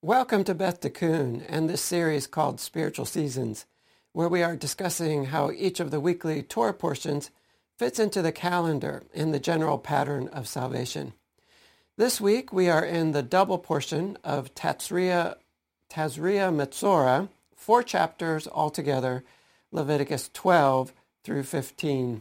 Welcome to Beth Tikkun and this series called Spiritual Seasons, where we are discussing how each of the weekly Torah portions fits into the calendar in the general pattern of salvation. This week we are in the double portion of Tazria Metzora, 4 chapters altogether, Leviticus 12 through 15.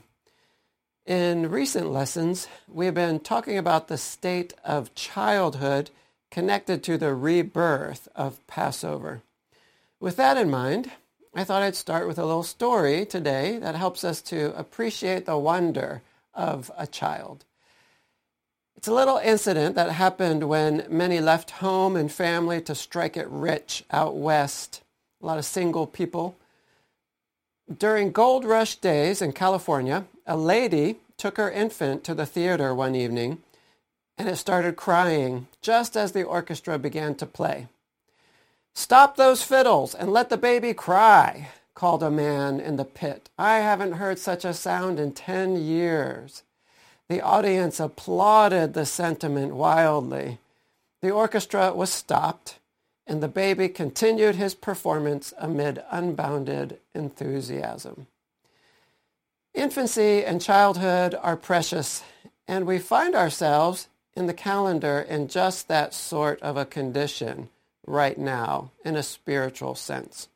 In recent lessons, we have been talking about the state of childhood connected to the rebirth of Passover. With that in mind, I thought I'd start with a little story today that helps us to appreciate the wonder of a child. It's a little incident that happened when many left home and family to strike it rich out west. A lot of single people. During gold rush days in California, a lady took her infant to the theater one evening, and it started crying just as the orchestra began to play. "Stop those fiddles and let the baby cry," called a man in the pit. "I haven't heard such a sound in 10 years. The audience applauded the sentiment wildly. The orchestra was stopped, and the baby continued his performance amid unbounded enthusiasm. Infancy and childhood are precious, and we find ourselves in the calendar in just that sort of a condition right now, in a spiritual sense.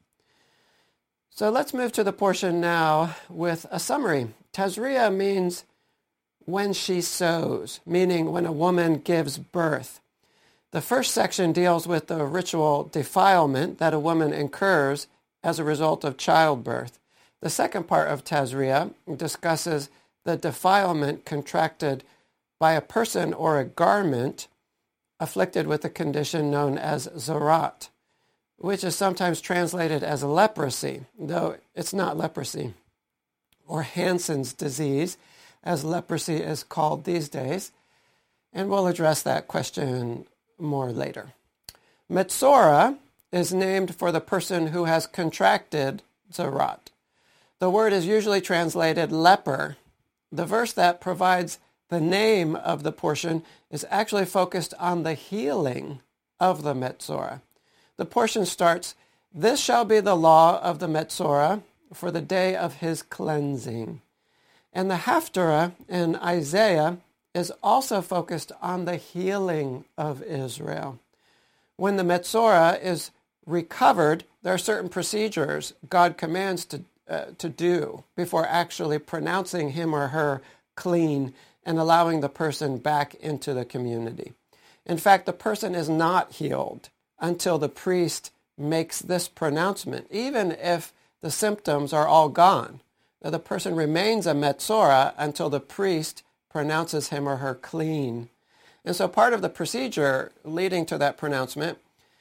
So let's move to the portion now with a summary. Tazria means when she sows, meaning when a woman gives birth. The first section deals with the ritual defilement that a woman incurs as a result of childbirth. The second part of Tazria discusses the defilement contracted by a person or a garment afflicted with a condition known as zarat, which is sometimes translated as leprosy, though it's not leprosy, or Hansen's disease, as leprosy is called these days, and we'll address that question more later. Metzora is named for the person who has contracted zarat. The word is usually translated leper. The verse that provides the name of the portion is actually focused on the healing of the Metzora. The portion starts, "This shall be the law of the Metzora for the day of his cleansing." And the Haftarah in Isaiah is also focused on the healing of Israel. When the Metzora is recovered, there are certain procedures God commands to do before actually pronouncing him or her clean and allowing the person back into the community. In fact, the person is not healed until the priest makes this pronouncement, even if the symptoms are all gone. Now, the person remains a Metzora until the priest pronounces him or her clean. And so part of the procedure leading to that pronouncement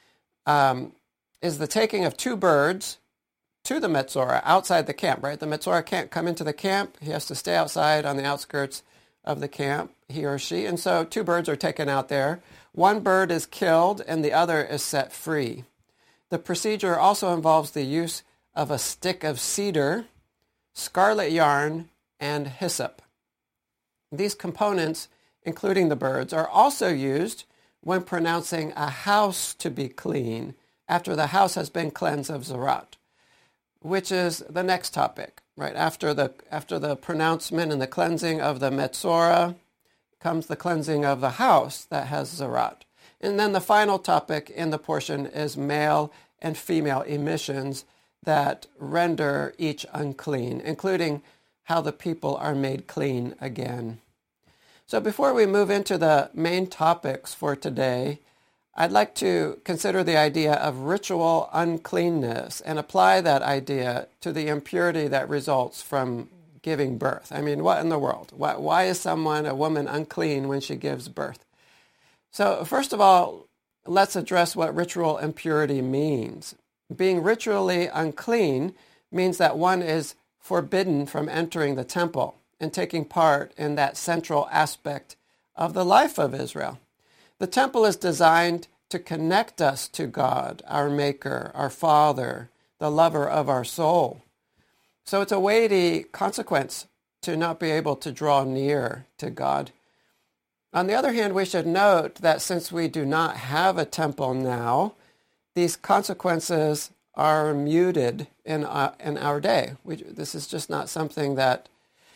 is the taking of 2 birds to the Metzora outside the camp, right? The Metzora can't come into the camp. He has to stay outside on the outskirts of the camp, he or she. And so 2 birds are taken out there. 1 bird is killed and the other is set free. The procedure also involves the use of a stick of cedar, scarlet yarn, and hyssop. These components, including the birds, are also used when pronouncing a house to be clean after the house has been cleansed of zarat, which is the next topic, right? After the pronouncement and the cleansing of the Metzora comes the cleansing of the house that has zarat. And then the final topic in the portion is male and female emissions that render each unclean, including how the people are made clean again. So before we move into the main topics for today, I'd like to consider the idea of ritual uncleanness and apply that idea to the impurity that results from giving birth. I mean, what in the world? Why is a woman, unclean when she gives birth? So first of all, let's address what ritual impurity means. Being ritually unclean means that one is forbidden from entering the temple and taking part in that central aspect of the life of Israel. The temple is designed to connect us to God, our Maker, our Father, the lover of our soul. So it's a weighty consequence to not be able to draw near to God. On the other hand, we should note that since we do not have a temple now, these consequences are muted in our day. This is just not something that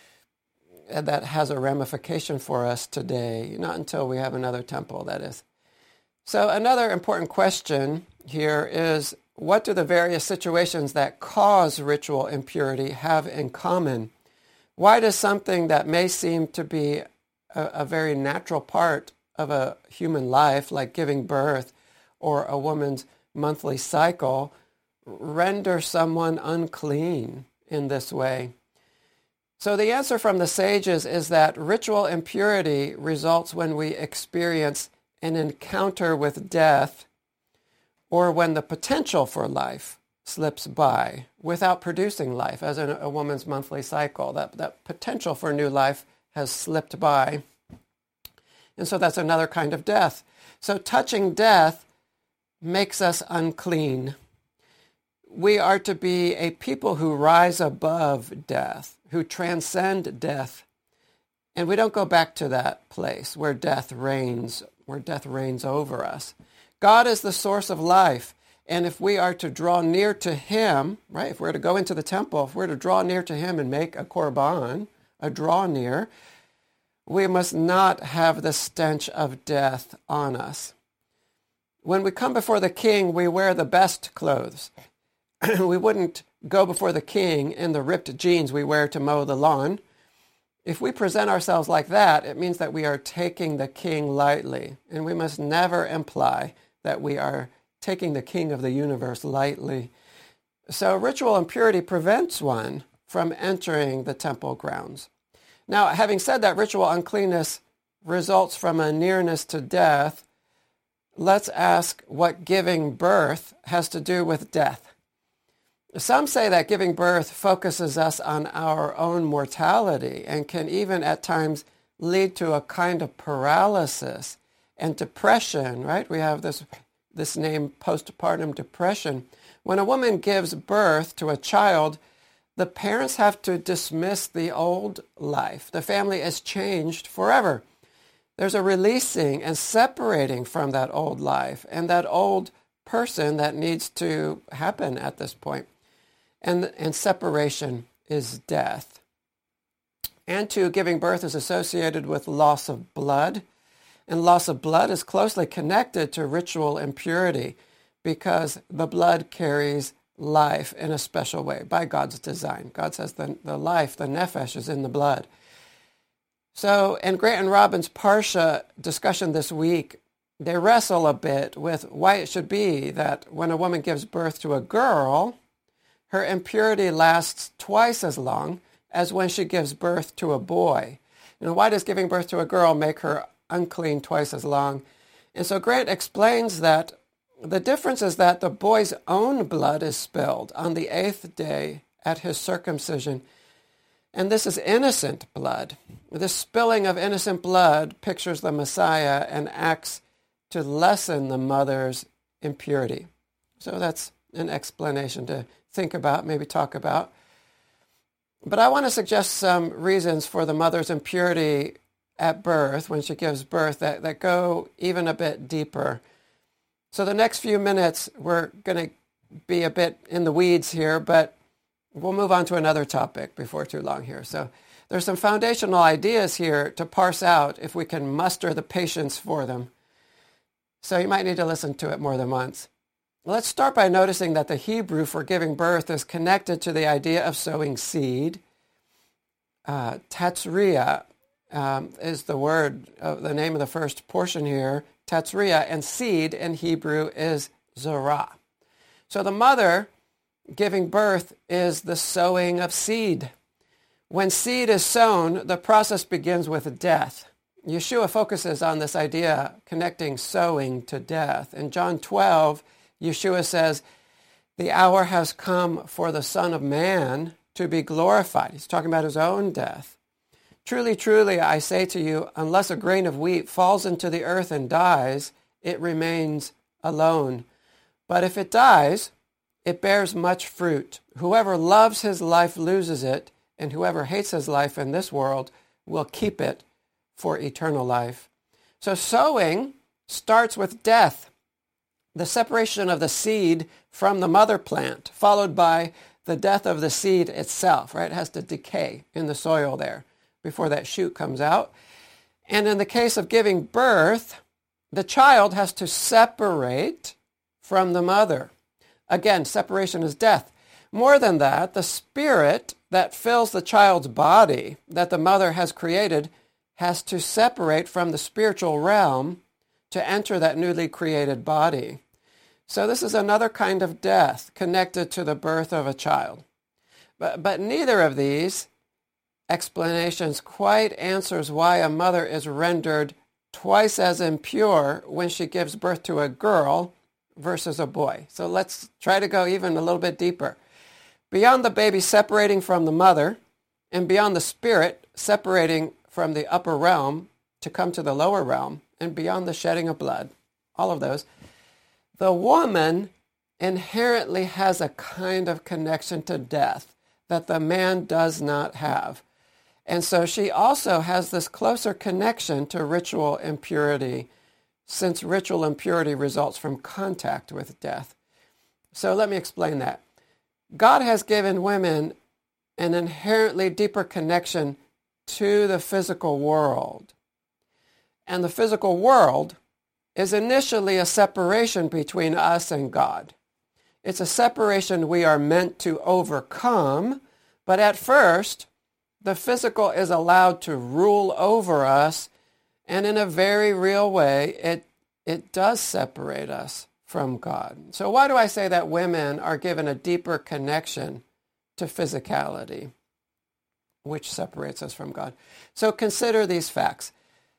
has a ramification for us today, not until we have another temple, that is. So another important question here is, what do the various situations that cause ritual impurity have in common? Why does something that may seem to be a very natural part of a human life, like giving birth or a woman's monthly cycle, render someone unclean in this way? So the answer from the sages is that ritual impurity results when we experience an encounter with death, or when the potential for life slips by without producing life, as in a woman's monthly cycle. That potential for new life has slipped by. And so that's another kind of death. So touching death makes us unclean. We are to be a people who rise above death, who transcend death. And we don't go back to that place where death reigns over us. God is the source of life. And if we are to draw near to him, right, if we're to go into the temple, if we're to draw near to him and make a korban, a draw near, we must not have the stench of death on us. When we come before the king, we wear the best clothes. We wouldn't go before the king in the ripped jeans we wear to mow the lawn. If we present ourselves like that, it means that we are taking the king lightly, and we must never imply that we are taking the king of the universe lightly. So ritual impurity prevents one from entering the temple grounds. Now, having said that ritual uncleanness results from a nearness to death, let's ask what giving birth has to do with death. Some say that giving birth focuses us on our own mortality and can even at times lead to a kind of paralysis and depression, right? We have this name postpartum depression. When a woman gives birth to a child, the parents have to dismiss the old life. The family is changed forever. There's a releasing and separating from that old life and that old person that needs to happen at this point. And separation is death. And two, giving birth is associated with loss of blood. And loss of blood is closely connected to ritual impurity because the blood carries life in a special way by God's design. God says the life, the nephesh, is in the blood. So in Grant and Robin's Parsha discussion this week, they wrestle a bit with why it should be that when a woman gives birth to a girl, her impurity lasts twice as long as when she gives birth to a boy. Why does giving birth to a girl make her unclean twice as long? And so Grant explains that the difference is that the boy's own blood is spilled on the 8th day at his circumcision. And this is innocent blood. This spilling of innocent blood pictures the Messiah and acts to lessen the mother's impurity. So that's an explanation to think about, maybe talk about. But I want to suggest some reasons for the mother's impurity at birth, when she gives birth, that go even a bit deeper. So the next few minutes, we're going to be a bit in the weeds here, but we'll move on to another topic before too long here. So there's some foundational ideas here to parse out if we can muster the patience for them. So you might need to listen to it more than once. Let's start by noticing that the Hebrew for giving birth is connected to the idea of sowing seed. Tatzriah is the word, the name of the first portion here, Tatzriah, and seed in Hebrew is Zorah. So the mother giving birth is the sowing of seed. When seed is sown, the process begins with death. Yeshua focuses on this idea connecting sowing to death. In John 12, Yeshua says, the hour has come for the Son of Man to be glorified. He's talking about his own death. Truly, truly, I say to you, unless a grain of wheat falls into the earth and dies, it remains alone. But if it dies, it bears much fruit. Whoever loves his life loses it, and whoever hates his life in this world will keep it for eternal life. So sowing starts with death. the separation of the seed from the mother plant, followed by the death of the seed itself, right? It has to decay in the soil there before that shoot comes out. And in the case of giving birth, the child has to separate from the mother. Again, separation is death. More than that, the spirit that fills the child's body that the mother has created has to separate from the spiritual realm to enter that newly created body. So this is another kind of death connected to the birth of a child. But neither of these explanations quite answers why a mother is rendered twice as impure when she gives birth to a girl versus a boy. So let's try to go even a little bit deeper. Beyond the baby separating from the mother, and beyond the spirit separating from the upper realm to come to the lower realm, and beyond the shedding of blood, all of those, the woman inherently has a kind of connection to death that the man does not have. And so she also has this closer connection to ritual impurity, since ritual impurity results from contact with death. So let me explain that. God has given women an inherently deeper connection to the physical world. And the physical world is initially a separation between us and God. It's a separation we are meant to overcome, but at first, the physical is allowed to rule over us, and in a very real way, it does separate us from God. So why do I say that women are given a deeper connection to physicality, which separates us from God? So consider these facts.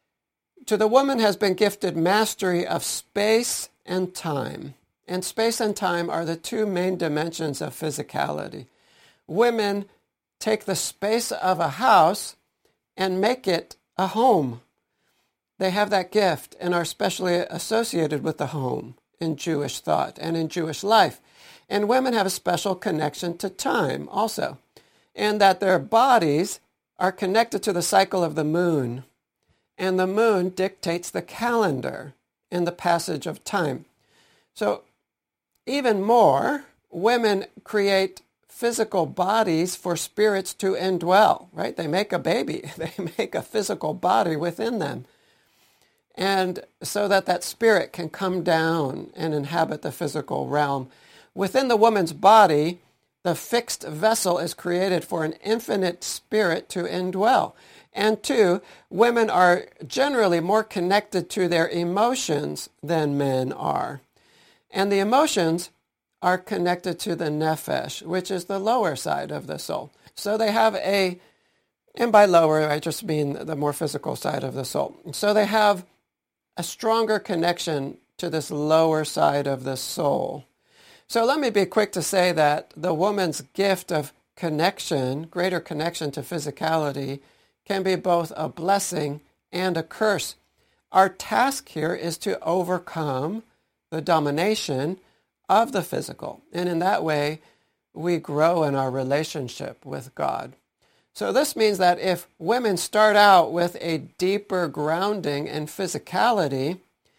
To the woman has been gifted mastery of space and time. And space and time are the two main dimensions of physicality. Women take the space of a house and make it a home. They have that gift and are specially associated with the home in Jewish thought and in Jewish life. And women have a special connection to time also, and that their bodies are connected to the cycle of the moon. And the moon dictates the calendar in the passage of time. So even more, women create physical bodies for spirits to indwell, right? They make a baby. They make a physical body within them. And so that spirit can come down and inhabit the physical realm. Within the woman's body, the fixed vessel is created for an infinite spirit to indwell. And two, women are generally more connected to their emotions than men are. And the emotions are connected to the nephesh, which is the lower side of the soul. So they have and by lower, I just mean the more physical side of the soul. So they have a stronger connection to this lower side of the soul. So let me be quick to say that the woman's gift of connection, greater connection to physicality, can be both a blessing and a curse. Our task here is to overcome the domination of the physical. And in that way, we grow in our relationship with God. So this means that if women start out with a deeper grounding in physicality,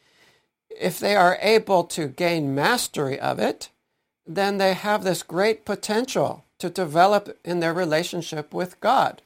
if they are able to gain mastery of it, then they have this great potential to develop in their relationship with God.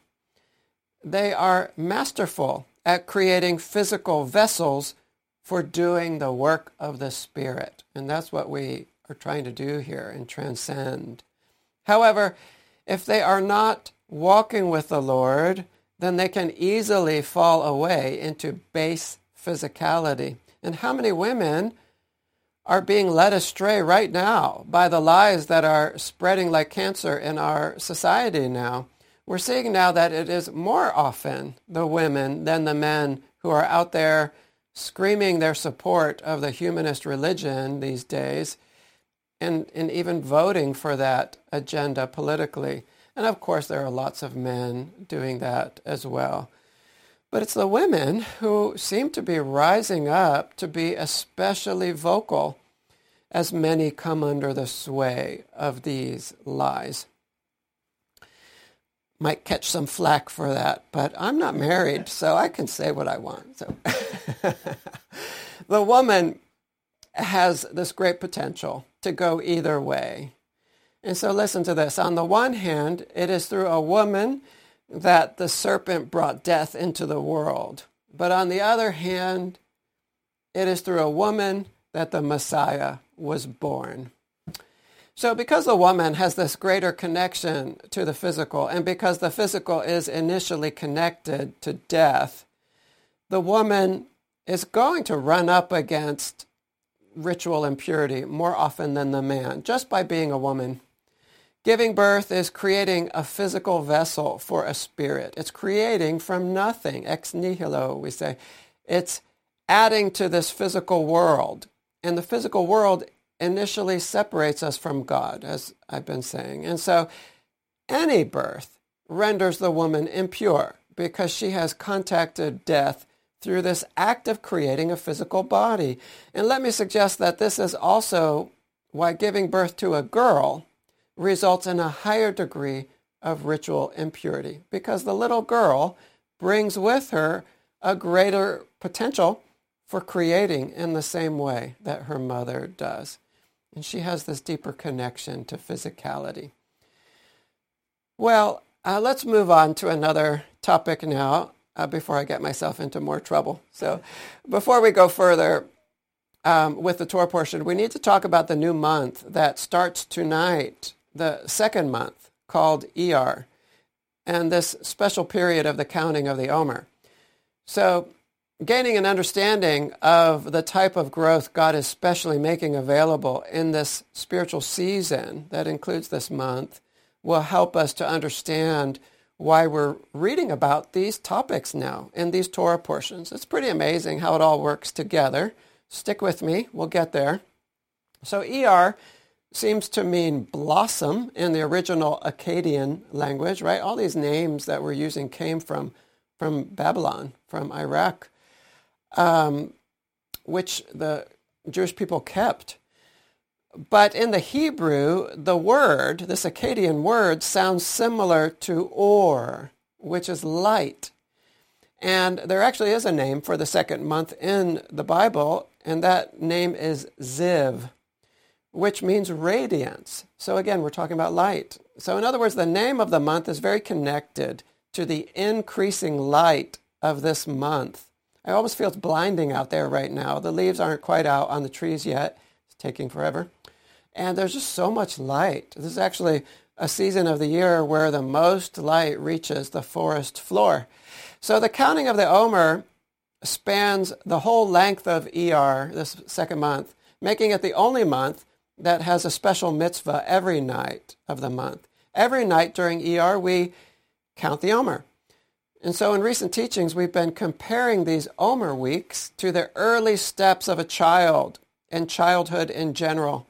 They are masterful at creating physical vessels for doing the work of the Spirit. And that's what we are trying to do here and transcend. However, if they are not walking with the Lord, then they can easily fall away into base physicality. And how many women are being led astray right now by the lies that are spreading like cancer in our society now? We're seeing now that it is more often the women than the men who are out there screaming their support of the humanist religion these days and even voting for that agenda politically. And of course, there are lots of men doing that as well. But it's the women who seem to be rising up to be especially vocal as many come under the sway of these lies. Might catch some flack for that, but I'm not married, so I can say what I want. So the woman has this great potential to go either way. And so listen to this. On the one hand, it is through a woman that the serpent brought death into the world. But on the other hand, it is through a woman that the Messiah was born. So because the woman has this greater connection to the physical, and because the physical is initially connected to death, the woman is going to run up against ritual impurity more often than the man, just by being a woman. Giving birth is creating a physical vessel for a spirit. It's creating from nothing, ex nihilo, we say. It's adding to this physical world. And the physical world initially separates us from God, as I've been saying. And so any birth renders the woman impure because she has contacted death through this act of creating a physical body. And let me suggest that this is also why giving birth to a girl results in a higher degree of ritual impurity, because the little girl brings with her a greater potential for creating in the same way that her mother does. And she has this deeper connection to physicality. Well, let's move on to another topic now before I get myself into more trouble. So before we go further with the Torah portion, we need to talk about the new month that starts tonight, the second month, called Iyar, and this special period of the counting of the Omer. So gaining an understanding of the type of growth God is specially making available in this spiritual season that includes this month will help us to understand why we're reading about these topics now in these Torah portions. It's pretty amazing how it all works together. Stick with me, we'll get there. So Iyar seems to mean blossom in the original Akkadian language, right? All these names that we're using came from Babylon, from Iraq, which the Jewish people kept. But in the Hebrew, the word, this Akkadian word, sounds similar to or, which is light. And there actually is a name for the second month in the Bible, and that name is Ziv, which means radiance. So again, we're talking about light. So in other words, the name of the month is very connected to the increasing light of this month. I almost feel it's blinding out there right now. The leaves aren't quite out on the trees yet. It's taking forever. And there's just so much light. This is actually a season of the year where the most light reaches the forest floor. So the counting of the Omer spans the whole length of Iyar, this second month, making it the only month that has a special mitzvah every night of the month. Every night during Iyar, we count the Omer. And so in recent teachings, we've been comparing these Omer weeks to the early steps of a child and childhood in general.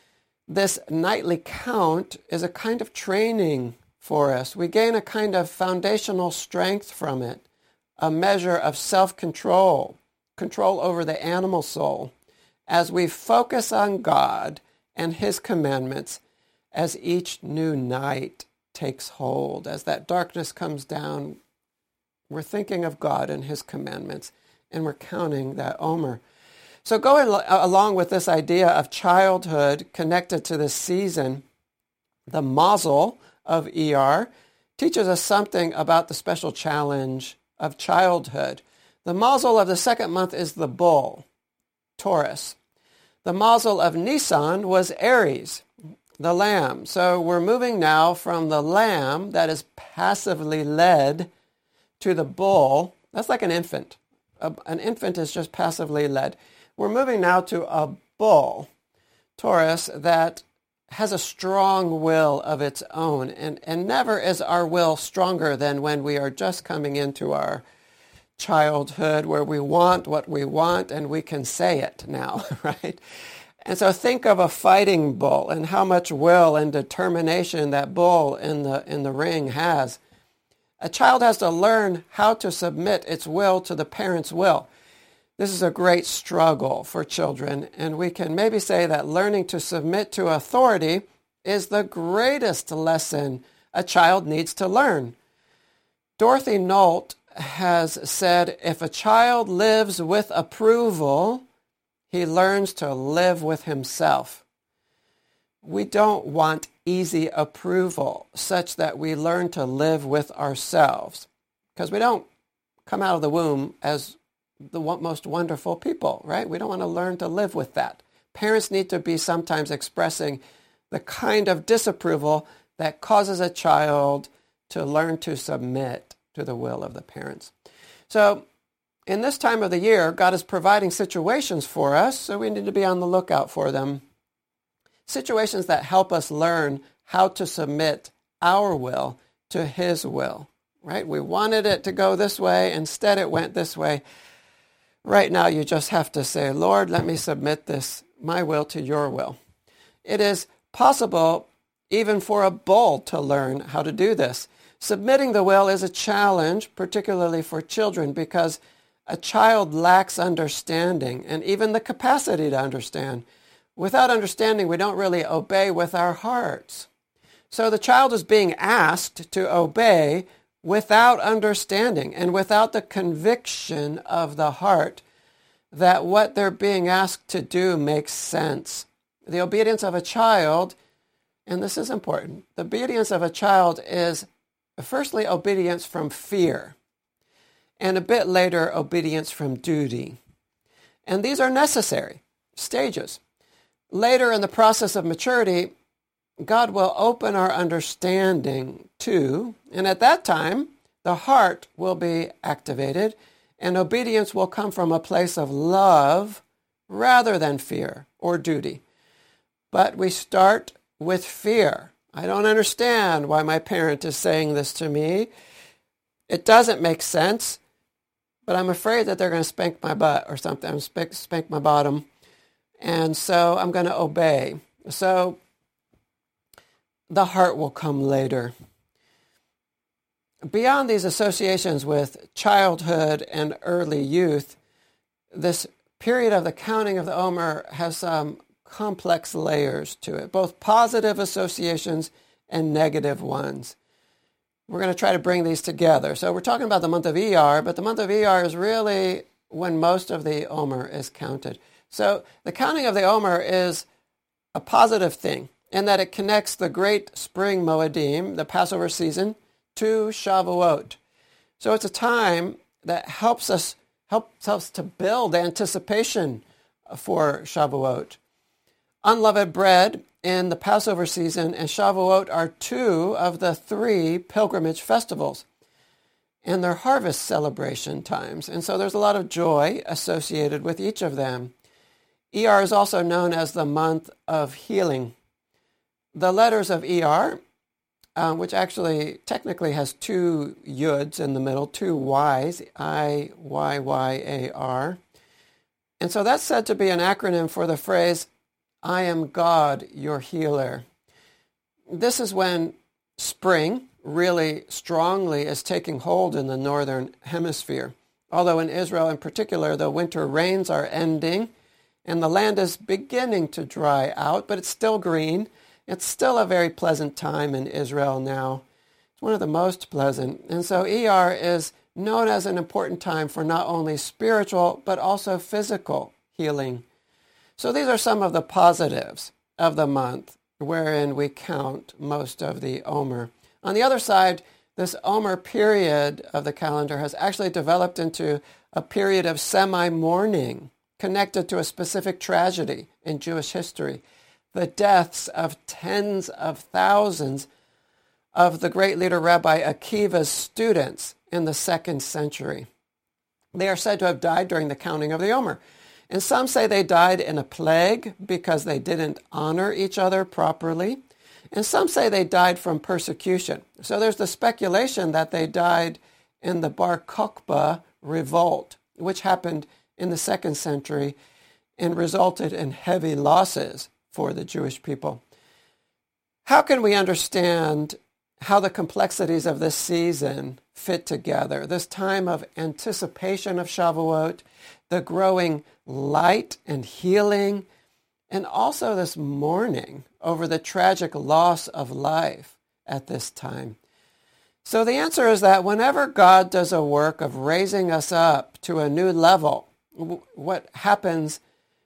This nightly count is a kind of training for us. We gain a kind of foundational strength from it, a measure of self-control, control over the animal soul, as we focus on God and His commandments as each new night takes hold. As that darkness comes down, we're thinking of God and His commandments, and we're counting that Omer. So going along with this idea of childhood connected to this season, the mazel of Iyar teaches us something about the special challenge of childhood. The mazel of the second month is the bull, Taurus. The mazel of Nisan was Aries, the lamb. So we're moving now from the lamb that is passively led to the bull. That's like an infant. An infant is just passively led. We're moving now to a bull, Taurus, that has a strong will of its own. And never is our will stronger than when we are just coming into our childhood where we want what we want and we can say it now, right? And so think of a fighting bull and how much will and determination that bull in the ring has. A child has to learn how to submit its will to the parent's will. This is a great struggle for children, and we can maybe say that learning to submit to authority is the greatest lesson a child needs to learn. Dorothy Nolt has said, if a child lives with approval, He learns to live with himself. We don't want easy approval such that we learn to live with ourselves, because we don't come out of the womb as the most wonderful people, right? We don't want to learn to live with that. Parents need to be sometimes expressing the kind of disapproval that causes a child to learn to submit to the will of the parents. So in this time of the year, God is providing situations for us, so we need to be on the lookout for them. Situations that help us learn how to submit our will to his will, right? We wanted it to go this way. Instead, it went this way. Right now, you just have to say, Lord, let me submit my will to your will. It is possible even for a bull to learn how to do this. Submitting the will is a challenge, particularly for children, because a child lacks understanding and even the capacity to understand. Without understanding, we don't really obey with our hearts. So the child is being asked to obey without understanding and without the conviction of the heart that what they're being asked to do makes sense. The obedience of a child, and this is important, the obedience of a child is firstly obedience from fear, and a bit later obedience from duty. And these are necessary stages. Later in the process of maturity, God will open our understanding too, and at that time, the heart will be activated, and obedience will come from a place of love rather than fear or duty. But we start with fear. I don't understand why my parent is saying this to me. It doesn't make sense, but I'm afraid that they're going to spank my butt or something, spank my bottom. And so I'm going to obey. So the heart will come later. Beyond these associations with childhood and early youth, this period of the counting of the Omer has some complex layers to it, both positive associations and negative ones. We're going to try to bring these together. So we're talking about the month of Iyar, but the month of Iyar is really when most of the Omer is counted. So the counting of the Omer is a positive thing in that it connects the great spring Moedim, the Passover season, to Shavuot. So it's a time that helps us to build anticipation for Shavuot. Unleavened bread in the Passover season and Shavuot are two of the three pilgrimage festivals, and they're harvest celebration times. And so there's a lot of joy associated with each of them. Iyar is also known as the month of healing. The letters of Iyar, which actually technically has two yuds in the middle, two y's, I-Y-Y-A-R. And so that's said to be an acronym for the phrase, I am God, your healer. This is when spring really strongly is taking hold in the northern hemisphere. Although in Israel in particular, the winter rains are ending, and the land is beginning to dry out, but it's still green. It's still a very pleasant time in Israel now. It's one of the most pleasant. And so Iyar is known as an important time for not only spiritual, but also physical healing. So these are some of the positives of the month wherein we count most of the Omer. On the other side, this Omer period of the calendar has actually developed into a period of semi-mourning connected to a specific tragedy in Jewish history, the deaths of tens of thousands of the great leader Rabbi Akiva's students in the 2nd century. They are said to have died during the counting of the Omer. And some say they died in a plague because they didn't honor each other properly. And some say they died from persecution. So there's the speculation that they died in the Bar Kokhba revolt, which happened in the 2nd century and resulted in heavy losses for the Jewish people. How can we understand how the complexities of this season fit together? This time of anticipation of Shavuot, the growing light and healing, and also this mourning over the tragic loss of life at this time. So the answer is that whenever God does a work of raising us up to a new level, what happens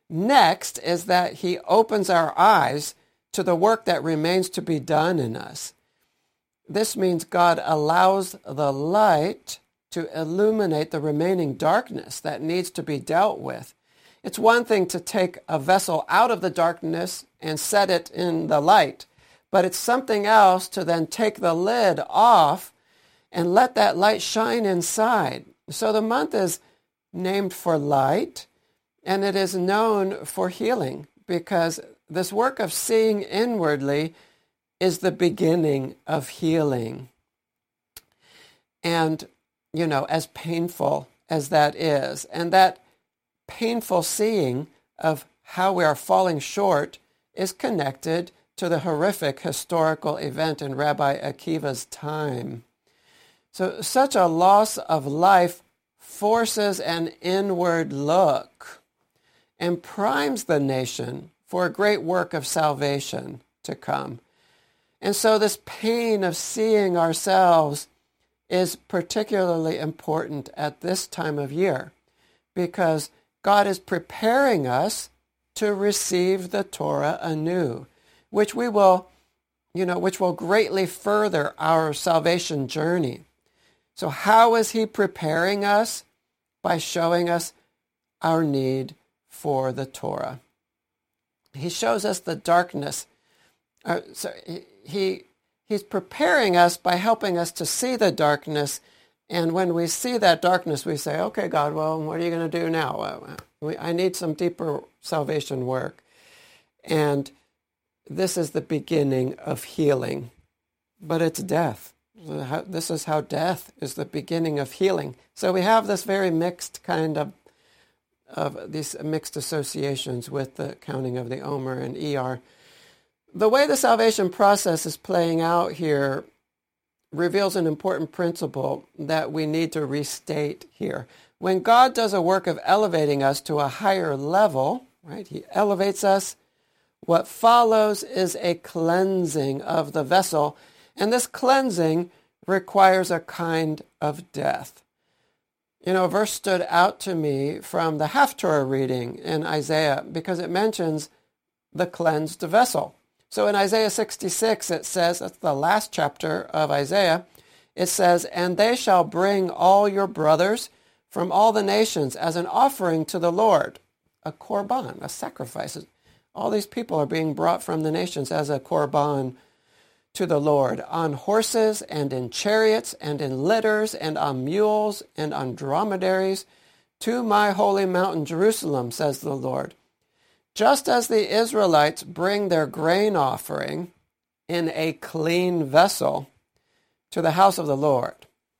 Next is that he opens our eyes to the work that remains to be done in us. This means God allows the light to illuminate the remaining darkness that needs to be dealt with. It's one thing to take a vessel out of the darkness and set it in the light, but it's something else to then take the lid off and let that light shine inside. So the month is named for light, and it is known for healing, because this work of seeing inwardly is the beginning of healing. And, as painful as that is, and that painful seeing of how we are falling short is connected to the horrific historical event in Rabbi Akiva's time. So such a loss of life forces an inward look and primes the nation for a great work of salvation to come. And so this pain of seeing ourselves is particularly important at this time of year, because God is preparing us to receive the Torah anew, which will greatly further our salvation journey. So how is he preparing us? By showing us our need for the Torah. He shows us the darkness. He's preparing us by helping us to see the darkness. And when we see that darkness, we say, okay, God, well, what are you going to do now? I need some deeper salvation work. And this is the beginning of healing. But it's death. This is how death is the beginning of healing. So we have this very mixed kind of these mixed associations with the counting of the Omer and ER. The way the salvation process is playing out here reveals an important principle that we need to restate here. When God does a work of elevating us to a higher level, right, he elevates us, what follows is a cleansing of the vessel, and this cleansing requires a kind of death. A verse stood out to me from the Haftorah reading in Isaiah because it mentions the cleansed vessel. So in Isaiah 66, it says, that's the last chapter of Isaiah, it says, "And they shall bring all your brothers from all the nations as an offering to the Lord," a korban, a sacrifice. All these people are being brought from the nations as a korban to the Lord, on horses and in chariots and in litters and on mules and on dromedaries, to my holy mountain Jerusalem, says the Lord. Just as the Israelites bring their grain offering in a clean vessel to the house of the Lord.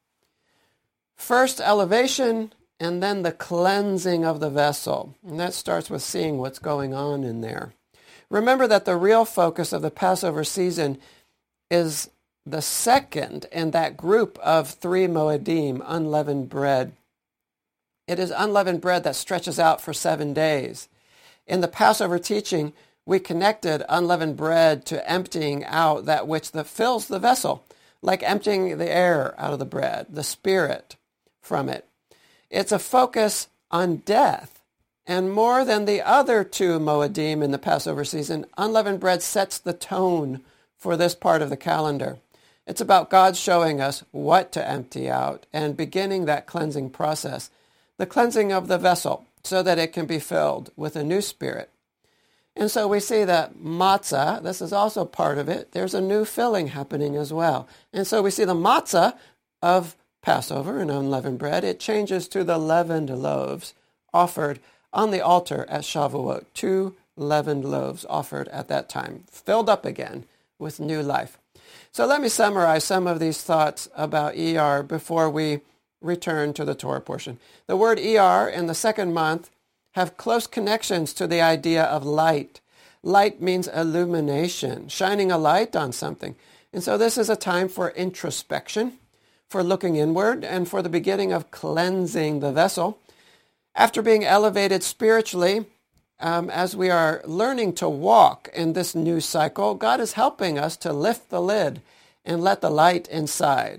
First elevation and then the cleansing of the vessel. And that starts with seeing what's going on in there. Remember that the real focus of the Passover season is the second in that group of 3 Moedim, unleavened bread. It is unleavened bread that stretches out for 7 days. In the Passover teaching, we connected unleavened bread to emptying out that which fills the vessel, like emptying the air out of the bread, the spirit from it. It's a focus on death. And more than the other 2 Moedim in the Passover season, unleavened bread sets the tone for this part of the calendar. It's about God showing us what to empty out and beginning that cleansing process, the cleansing of the vessel so that it can be filled with a new spirit. And so we see that matzah, this is also part of it, there's a new filling happening as well. And so we see the matzah of Passover and unleavened bread, it changes to the leavened loaves offered on the altar at Shavuot, 2 leavened loaves offered at that time, filled up again with new life. So let me summarize some of these thoughts about ER before we return to the Torah portion. The word ER in the second month have close connections to the idea of light. Light means illumination, shining a light on something. And so this is a time for introspection, for looking inward, and for the beginning of cleansing the vessel. After being elevated spiritually, as we are learning to walk in this new cycle, God is helping us to lift the lid and let the light inside.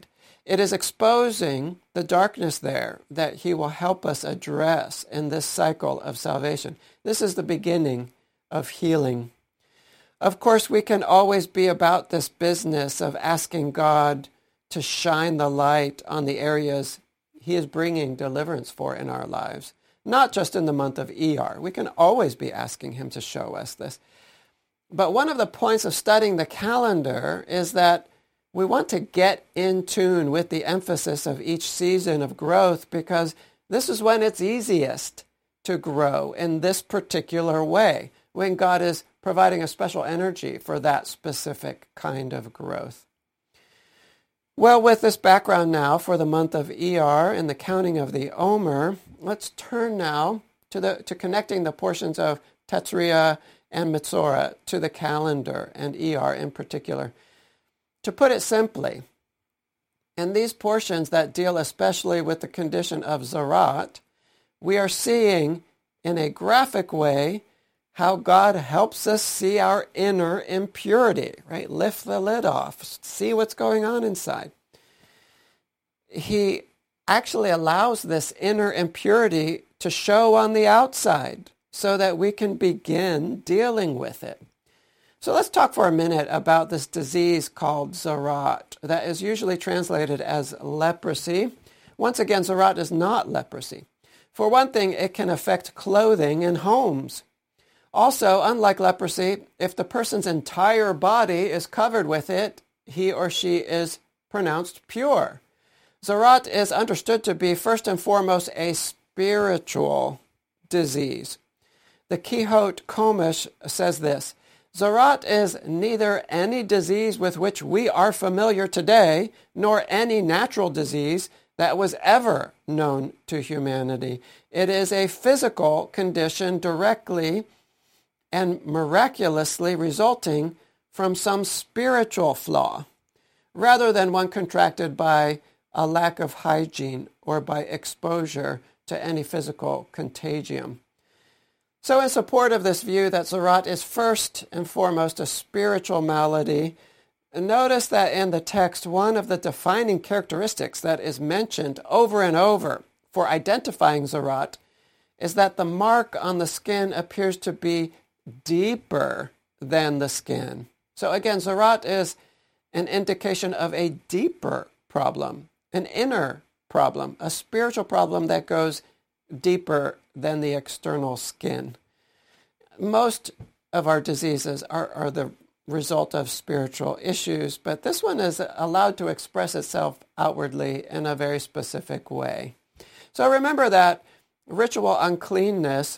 It is exposing the darkness there that he will help us address in this cycle of salvation. This is the beginning of healing. Of course, we can always be about this business of asking God to shine the light on the areas he is bringing deliverance for in our lives, not just in the month of ER. We can always be asking him to show us this. But one of the points of studying the calendar is that we want to get in tune with the emphasis of each season of growth, because this is when it's easiest to grow in this particular way, when God is providing a special energy for that specific kind of growth. Well, with this background now for the month of ER and the counting of the Omer, let's turn now to connecting the portions of Tetzriah and Metzorah to the calendar and ER in particular. To put it simply, in these portions that deal especially with the condition of Zarat, we are seeing in a graphic way how God helps us see our inner impurity, right? Lift the lid off, see what's going on inside. He actually allows this inner impurity to show on the outside so that we can begin dealing with it. So let's talk for a minute about this disease called Zarat that is usually translated as leprosy. Once again, Zarat is not leprosy. For one thing, it can affect clothing and homes. Also, unlike leprosy, if the person's entire body is covered with it, he or she is pronounced pure. Zarat is understood to be first and foremost a spiritual disease. The Kehot Komish says this: Zarat is neither any disease with which we are familiar today, nor any natural disease that was ever known to humanity. It is a physical condition directly and miraculously resulting from some spiritual flaw, rather than one contracted by a lack of hygiene or by exposure to any physical contagium. So in support of this view that Zarat is first and foremost a spiritual malady, notice that in the text, one of the defining characteristics that is mentioned over and over for identifying Zarat is that the mark on the skin appears to be deeper than the skin. So again, Zarat is an indication of a deeper problem, an inner problem, a spiritual problem that goes deeper than the external skin. Most of our diseases are the result of spiritual issues, but this one is allowed to express itself outwardly in a very specific way. So remember that ritual uncleanness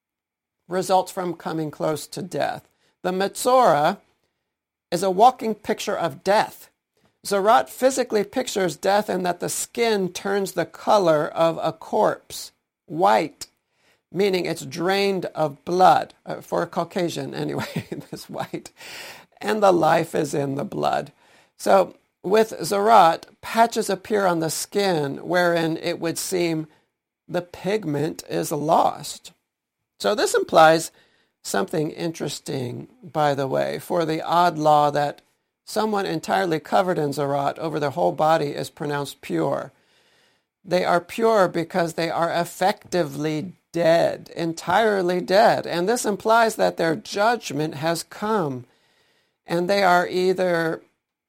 results from coming close to death. The Metzorah is a walking picture of death. Zarat physically pictures death in that the skin turns the color of a corpse, white, meaning it's drained of blood, for a Caucasian anyway, this white, and the life is in the blood. So with Zarat, patches appear on the skin wherein it would seem the pigment is lost. So this implies something interesting, by the way, for the odd law that someone entirely covered in Zarat over their whole body is pronounced pure. They are pure because they are effectively dead, entirely dead. And this implies that their judgment has come. And they either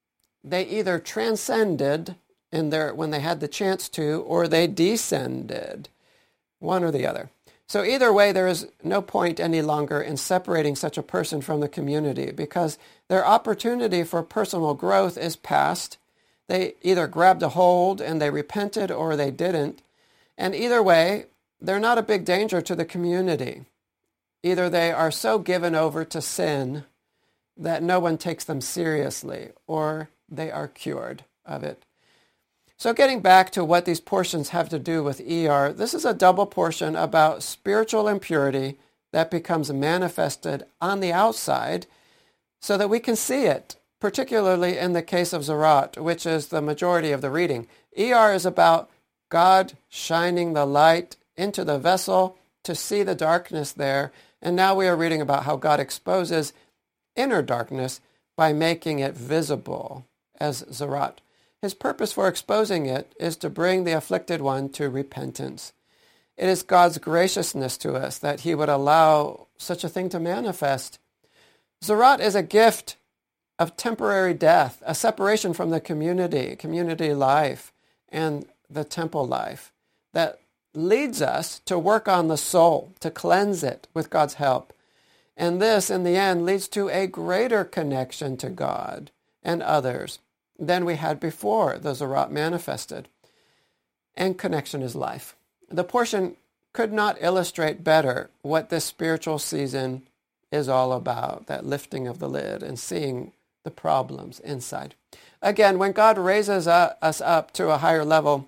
transcended when they had the chance to, or they descended, one or the other. So either way, there is no point any longer in separating such a person from the community, because their opportunity for personal growth is past. They either grabbed a hold and they repented, or they didn't. And either way, they're not a big danger to the community. Either they are so given over to sin that no one takes them seriously, or they are cured of it. So getting back to what these portions have to do with ER, this is a double portion about spiritual impurity that becomes manifested on the outside so that we can see it, particularly in the case of Zarat, which is the majority of the reading. ER is about God shining the light into the vessel to see the darkness there, and now we are reading about how God exposes inner darkness by making it visible as Zarat. His purpose for exposing it is to bring the afflicted one to repentance. It is God's graciousness to us that he would allow such a thing to manifest. Zarat is a gift of temporary death, a separation from the community life, and the temple life that leads us to work on the soul, to cleanse it with God's help. And this, in the end, leads to a greater connection to God and others than we had before the Zarat manifested. And connection is life. The portion could not illustrate better what this spiritual season is all about, that lifting of the lid and seeing the problems inside. Again, when God raises us up to a higher level,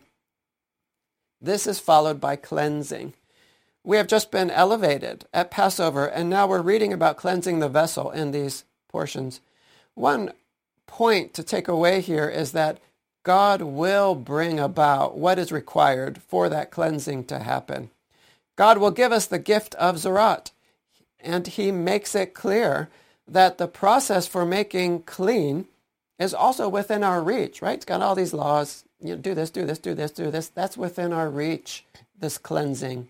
this is followed by cleansing. We have just been elevated at Passover, and now we're reading about cleansing the vessel in these portions. One point to take away here is that God will bring about what is required for that cleansing to happen. God will give us the gift of Zarat, and he makes it clear that the process for making clean is also within our reach, right? It's got all these laws. You know, do this, do this, do this, do this. That's within our reach, this cleansing.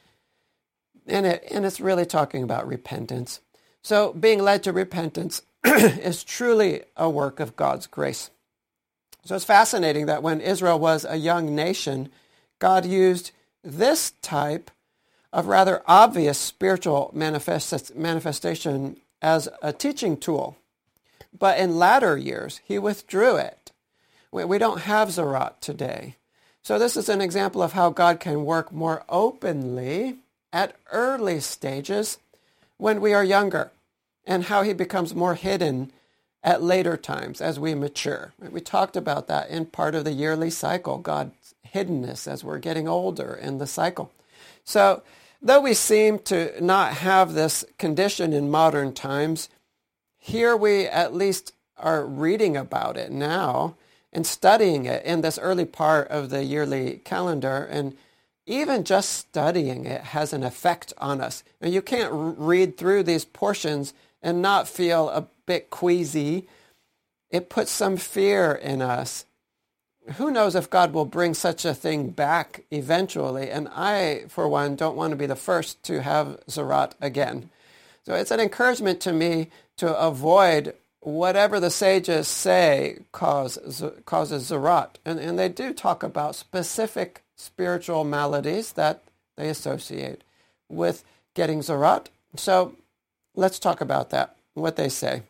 And it's really talking about repentance. So being led to repentance is truly a work of God's grace. So it's fascinating that when Israel was a young nation, God used this type of rather obvious spiritual manifestation as a teaching tool. But in latter years, he withdrew it. We don't have Zarat today. So this is an example of how God can work more openly at early stages when we are younger, and how he becomes more hidden at later times as we mature. We talked about that in part of the yearly cycle, God's hiddenness as we're getting older in the cycle. So though we seem to not have this condition in modern times, here we at least are reading about it now and studying it in this early part of the yearly calendar, and even just studying it has an effect on us. And you can't read through these portions and not feel a bit queasy. It puts some fear in us. Who knows if God will bring such a thing back eventually? And I, for one, don't want to be the first to have Zarat again. So it's an encouragement to me to avoid whatever the sages say causes Zarat. And they do talk about specific spiritual maladies that they associate with getting Zarat. So let's talk about that, what they say.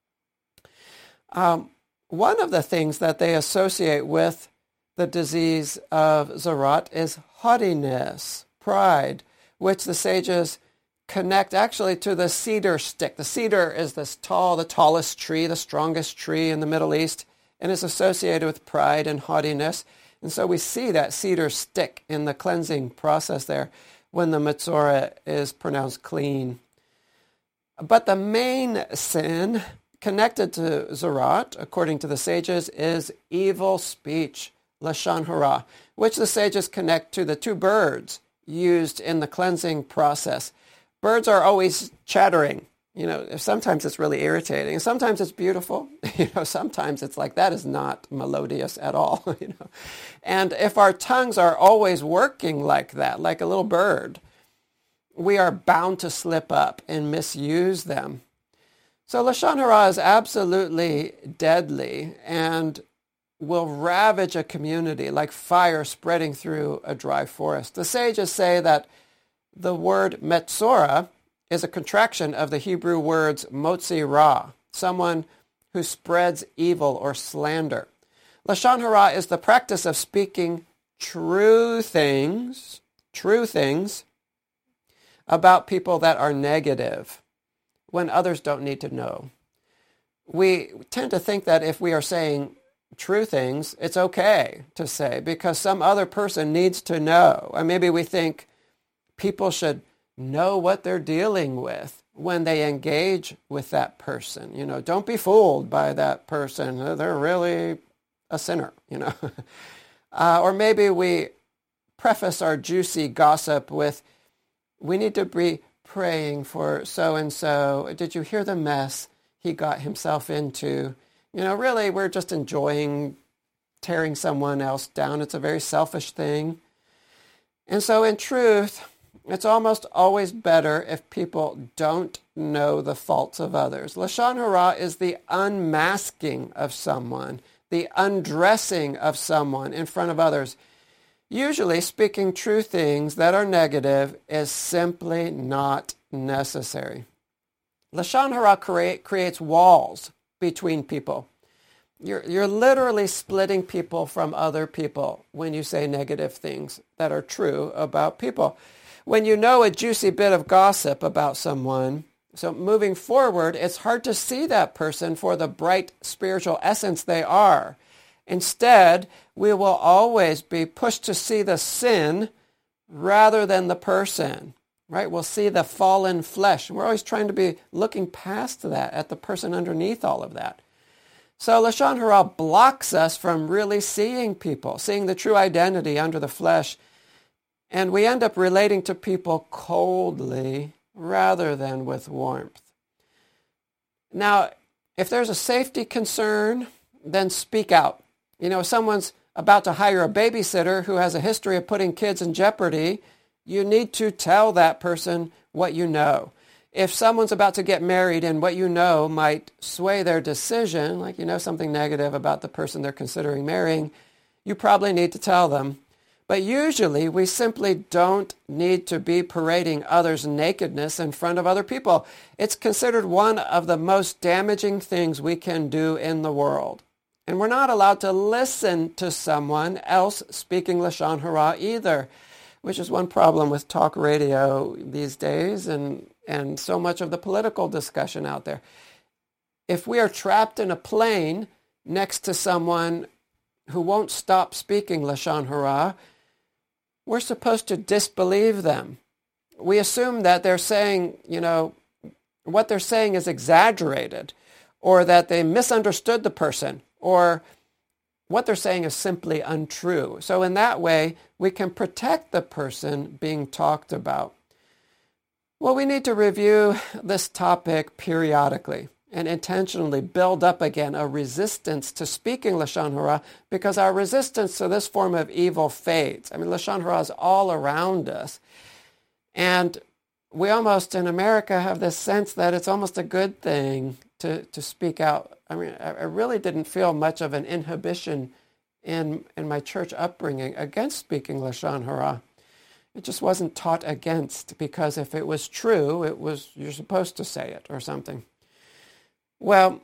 One of the things that they associate with the disease of Zarat is haughtiness, pride, which the sages connect actually to the cedar stick. The cedar is the tallest tree, the strongest tree in the Middle East, and is associated with pride and haughtiness. And so we see that cedar stick in the cleansing process there when the Metzora is pronounced clean. But the main sin connected to Zarat, according to the sages, is evil speech, Lashon Hara, which the sages connect to the two birds used in the cleansing process. Birds are always chattering. You know, sometimes it's really irritating. Sometimes it's beautiful. You know, sometimes it's like, that is not melodious at all. You know, and if our tongues are always working like that, like a little bird, we are bound to slip up and misuse them. So Lashon Hara is absolutely deadly and will ravage a community like fire spreading through a dry forest. The sages say that the word Metzora is a contraction of the Hebrew words motzi ra, someone who spreads evil or slander. Lashon Hara is the practice of speaking true things about people that are negative when others don't need to know. We tend to think that if we are saying true things, it's okay to say because some other person needs to know. And maybe we think people should know what they're dealing with when they engage with that person. You know, don't be fooled by that person. They're really a sinner, you know. Or maybe we preface our juicy gossip with, we need to be praying for so-and-so. Did you hear the mess he got himself into? You know, really, we're just enjoying tearing someone else down. It's a very selfish thing. And so in truth, it's almost always better if people don't know the faults of others. Lashon hara is the unmasking of someone, the undressing of someone in front of others. Usually speaking true things that are negative is simply not necessary. Lashon hara creates walls between people. You're literally splitting people from other people when you say negative things that are true about people. When you know a juicy bit of gossip about someone, so moving forward, it's hard to see that person for the bright spiritual essence they are. Instead, we will always be pushed to see the sin rather than the person, right? We'll see the fallen flesh. We're always trying to be looking past that, at the person underneath all of that. So Lashon hara blocks us from really seeing people, seeing the true identity under the flesh. And we end up relating to people coldly rather than with warmth. Now, if there's a safety concern, then speak out. You know, if someone's about to hire a babysitter who has a history of putting kids in jeopardy, you need to tell that person what you know. If someone's about to get married and what you know might sway their decision, like you know something negative about the person they're considering marrying, you probably need to tell them. But usually we simply don't need to be parading others' nakedness in front of other people. It's considered one of the most damaging things we can do in the world. And we're not allowed to listen to someone else speaking Lashon hara either, which is one problem with talk radio these days and so much of the political discussion out there. If we are trapped in a plane next to someone who won't stop speaking Lashon hara, we're supposed to disbelieve them. We assume that they're saying, what they're saying is exaggerated, or that they misunderstood the person, or what they're saying is simply untrue. So in that way, we can protect the person being talked about. Well, we need to review this topic periodically and intentionally build up again a resistance to speaking Lashon hara, because our resistance to this form of evil fades. I mean, Lashon hara is all around us. And we almost, in America, have this sense that it's almost a good thing to speak out. I mean, I really didn't feel much of an inhibition in my church upbringing against speaking Lashon hara. It just wasn't taught against, because if it was true, you're supposed to say it or something. Well,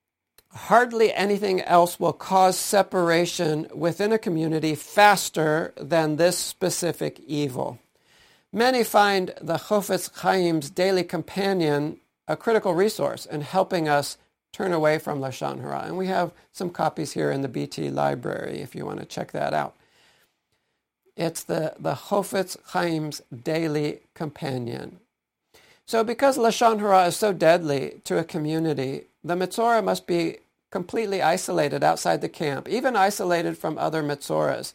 hardly anything else will cause separation within a community faster than this specific evil. Many find the Chofetz Chaim's Daily Companion a critical resource in helping us turn away from Lashon hara. And we have some copies here in the BT library if you want to check that out. It's the Chofetz Chaim's Daily Companion. So because Lashon hara is so deadly to a community, the Metzorah must be completely isolated outside the camp, even isolated from other Metzoras.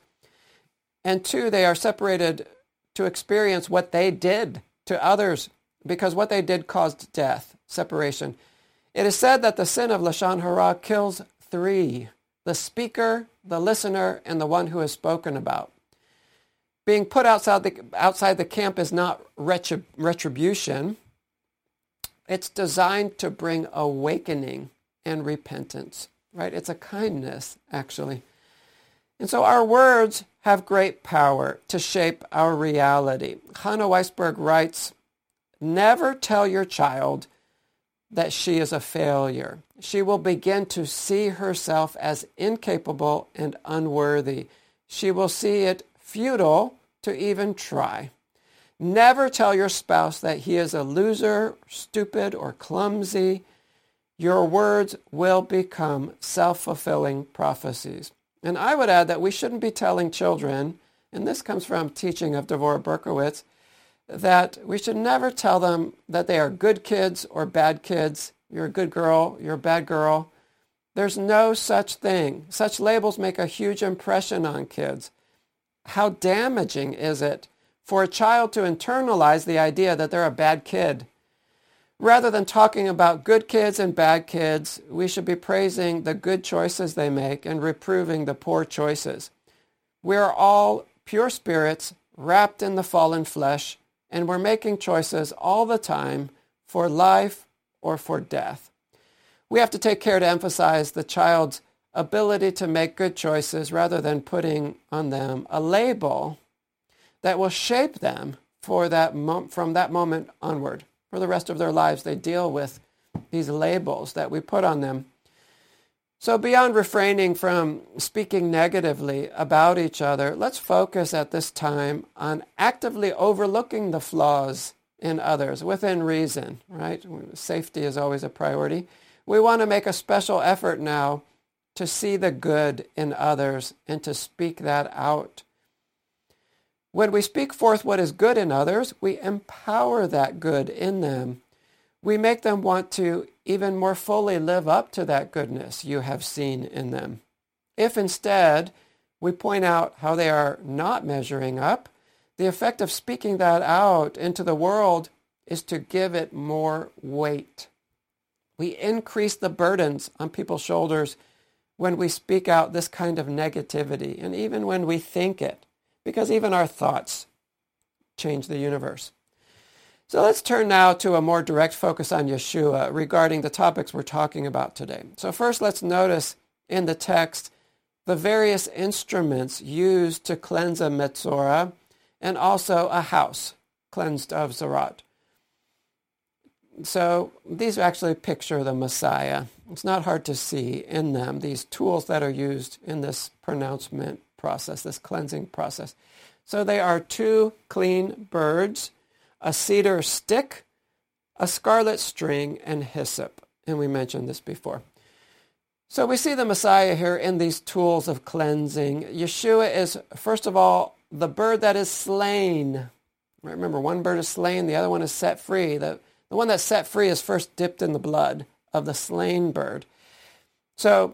And two, they are separated to experience what they did to others, because what they did caused death, separation. It is said that the sin of Lashon hara kills three: the speaker, the listener, and the one who is spoken about. Being put outside the camp is not retribution. It's designed to bring awakening and repentance, right? It's a kindness, actually. And so our words have great power to shape our reality. Hannah Weisberg writes, "Never tell your child that she is a failure. She will begin to see herself as incapable and unworthy. She will see it futile to even try. Never tell your spouse that he is a loser, stupid, or clumsy. Your words will become self-fulfilling prophecies." And I would add that we shouldn't be telling children, and this comes from teaching of Devorah Berkowitz, that we should never tell them that they are good kids or bad kids. You're a good girl, you're a bad girl. There's no such thing. Such labels make a huge impression on kids. How damaging is it for a child to internalize the idea that they're a bad kid? Rather than talking about good kids and bad kids, we should be praising the good choices they make and reproving the poor choices. We are all pure spirits wrapped in the fallen flesh, and we're making choices all the time for life or for death. We have to take care to emphasize the child's ability to make good choices rather than putting on them a label that will shape them from that moment onward. For the rest of their lives, they deal with these labels that we put on them. So beyond refraining from speaking negatively about each other, let's focus at this time on actively overlooking the flaws in others within reason, right? Safety is always a priority. We want to make a special effort now to see the good in others and to speak that out. When we speak forth what is good in others, we empower that good in them. We make them want to even more fully live up to that goodness you have seen in them. If instead we point out how they are not measuring up, the effect of speaking that out into the world is to give it more weight. We increase the burdens on people's shoulders when we speak out this kind of negativity, and even when we think it, because even our thoughts change the universe. So let's turn now to a more direct focus on Yeshua regarding the topics we're talking about today. So first, let's notice in the text the various instruments used to cleanse a Metzora and also a house cleansed of Zarat. So these actually picture the Messiah. It's not hard to see in them these tools that are used in this pronouncement process, this cleansing process. So they are 2 clean birds, a cedar stick, a scarlet string, and hyssop. And we mentioned this before. So we see the Messiah here in these tools of cleansing. Yeshua is, first of all, the bird that is slain. Remember, one bird is slain, the other one is set free. The one that's set free is first dipped in the blood of the slain bird. So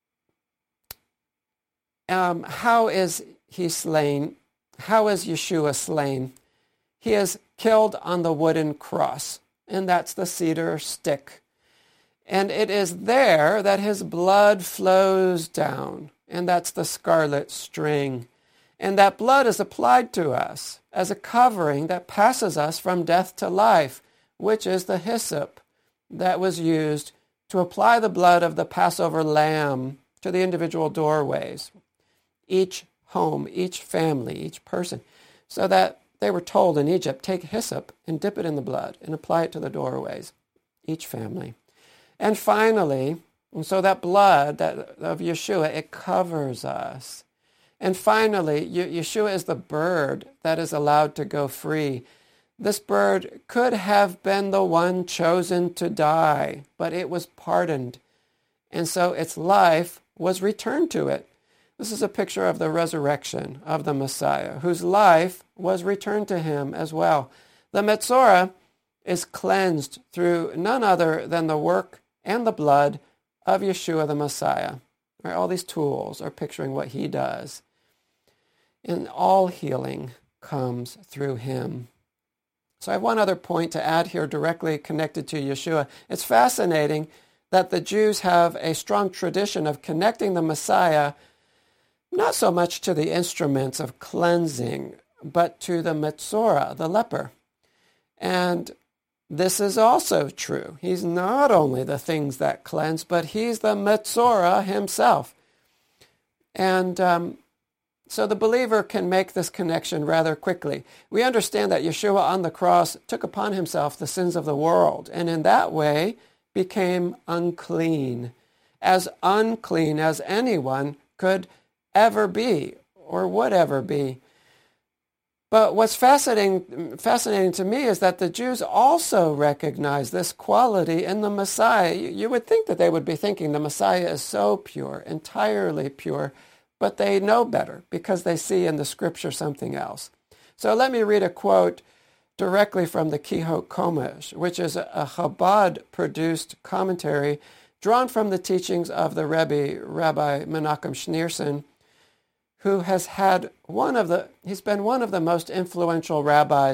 how is he slain? How is Yeshua slain? He is killed on the wooden cross, and that's the cedar stick. And it is there that his blood flows down, and that's the scarlet string. And that blood is applied to us as a covering that passes us from death to life, which is the hyssop that was used to apply the blood of the Passover lamb to the individual doorways, each home, each family, each person, so that they were told in Egypt, take hyssop and dip it in the blood and apply it to the doorways, each family. And finally, so that blood of Yeshua, it covers us. And finally, Yeshua is the bird that is allowed to go free. This bird could have been the one chosen to die, but it was pardoned. And so its life was returned to it. This is a picture of the resurrection of the Messiah, whose life was returned to him as well. The Metzora is cleansed through none other than the work and the blood of Yeshua the Messiah. Right? All these tools are picturing what he does. And all healing comes through him. So I have one other point to add here directly connected to Yeshua. It's fascinating that the Jews have a strong tradition of connecting the Messiah not so much to the instruments of cleansing, but to the Metzora, the leper. And this is also true. He's not only the things that cleanse, but he's the Metzora himself. And so the believer can make this connection rather quickly. We understand that Yeshua on the cross took upon himself the sins of the world, and in that way became unclean as anyone could ever be or would ever be. But what's fascinating to me is that the Jews also recognize this quality in the Messiah. You would think that they would be thinking the Messiah is so pure, entirely pure, but they know better because they see in the scripture something else. So let me read a quote directly from the Kihot Komesh, which is a Chabad-produced commentary drawn from the teachings of the Rebbe, Rabbi Menachem Schneerson, who has had he's been one of the most influential rabbis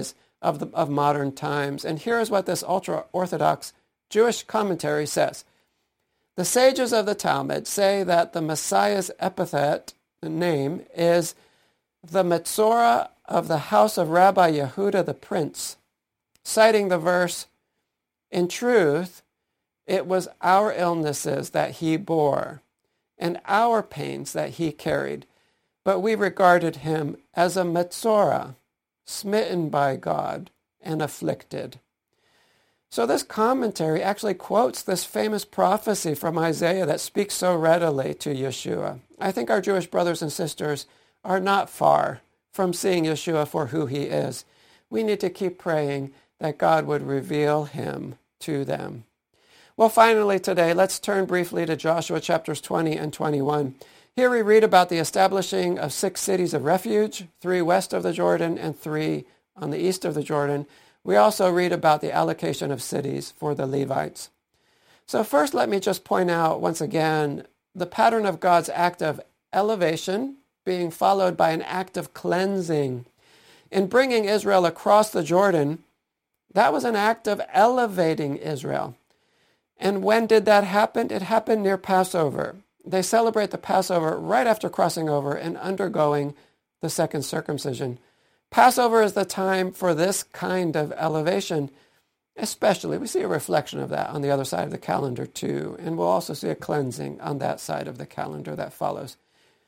of modern times. And here is what this ultra-Orthodox Jewish commentary says. The sages of the Talmud say that the Messiah's epithet, the name, is the Metzora of the house of Rabbi Yehuda the Prince, citing the verse, "In truth, it was our illnesses that he bore, and our pains that he carried, but we regarded him as a Metzora, smitten by God and afflicted." So this commentary actually quotes this famous prophecy from Isaiah that speaks so readily to Yeshua. I think our Jewish brothers and sisters are not far from seeing Yeshua for who he is. We need to keep praying that God would reveal him to them. Well, finally today, let's turn briefly to Joshua chapters 20 and 21. Here we read about the establishing of 6 cities of refuge, 3 west of the Jordan and 3 on the east of the Jordan. We also read about the allocation of cities for the Levites. So first, let me just point out once again the pattern of God's act of elevation being followed by an act of cleansing. In bringing Israel across the Jordan, that was an act of elevating Israel. And when did that happen? It happened near Passover. They celebrate the Passover right after crossing over and undergoing the second circumcision. Passover is the time for this kind of elevation, especially. We see a reflection of that on the other side of the calendar too, and we'll also see a cleansing on that side of the calendar that follows.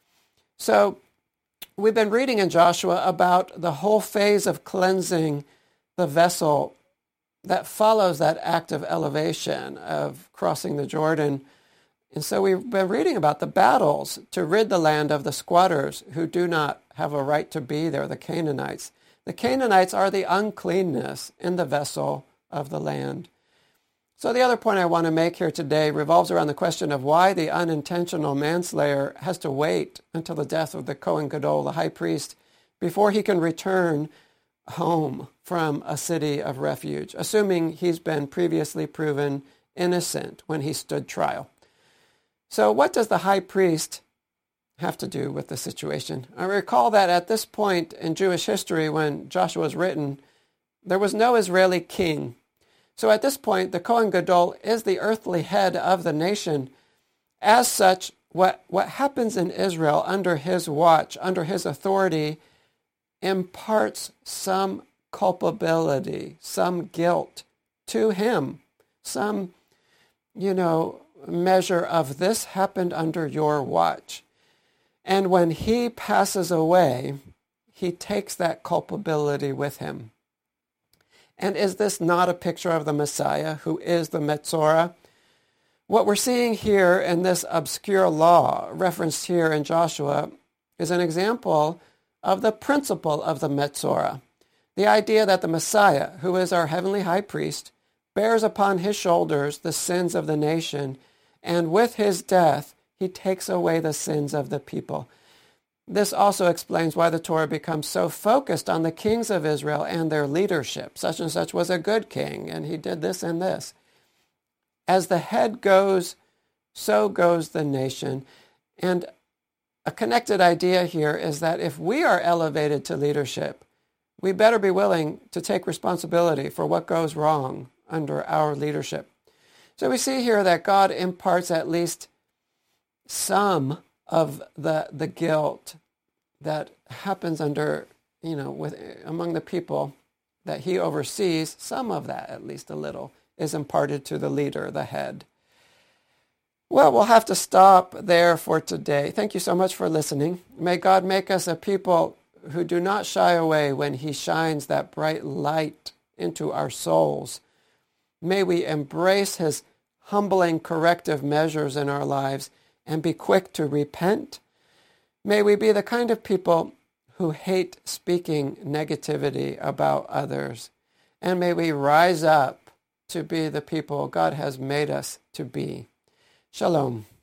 So we've been reading in Joshua about the whole phase of cleansing the vessel that follows that act of elevation, of crossing the Jordan. And so we've been reading about the battles to rid the land of the squatters who do not have a right to be there, the Canaanites. The Canaanites are the uncleanness in the vessel of the land. So the other point I want to make here today revolves around the question of why the unintentional manslayer has to wait until the death of the Kohen Gadol, the high priest, before he can return home from a city of refuge, assuming he's been previously proven innocent when he stood trial. So what does the high priest have to do with the situation? I recall that at this point in Jewish history, when Joshua was written, there was no Israeli king. So at this point, the Kohen Gadol is the earthly head of the nation. As such, what happens in Israel under his watch, under his authority, imparts some culpability, some guilt to him, some, measure of this happened under your watch. And when he passes away, he takes that culpability with him. And is this not a picture of the Messiah, who is the Metzora? What we're seeing here in this obscure law referenced here in Joshua is an example of the principle of the Metzora, the idea that the Messiah, who is our heavenly high priest, bears upon his shoulders the sins of the nation, and with his death, he takes away the sins of the people. This also explains why the Torah becomes so focused on the kings of Israel and their leadership. Such and such was a good king, and he did this and this. As the head goes, so goes the nation. And a connected idea here is that if we are elevated to leadership, we better be willing to take responsibility for what goes wrong under our leadership. So we see here that God imparts at least some of the guilt that happens under, among the people that he oversees. Some of that, at least a little, is imparted to the leader, the head. Well, we'll have to stop there for today. Thank you so much for listening. May God make us a people who do not shy away when he shines that bright light into our souls. May we embrace his humbling corrective measures in our lives and be quick to repent. May we be the kind of people who hate speaking negativity about others. And may we rise up to be the people God has made us to be. Shalom.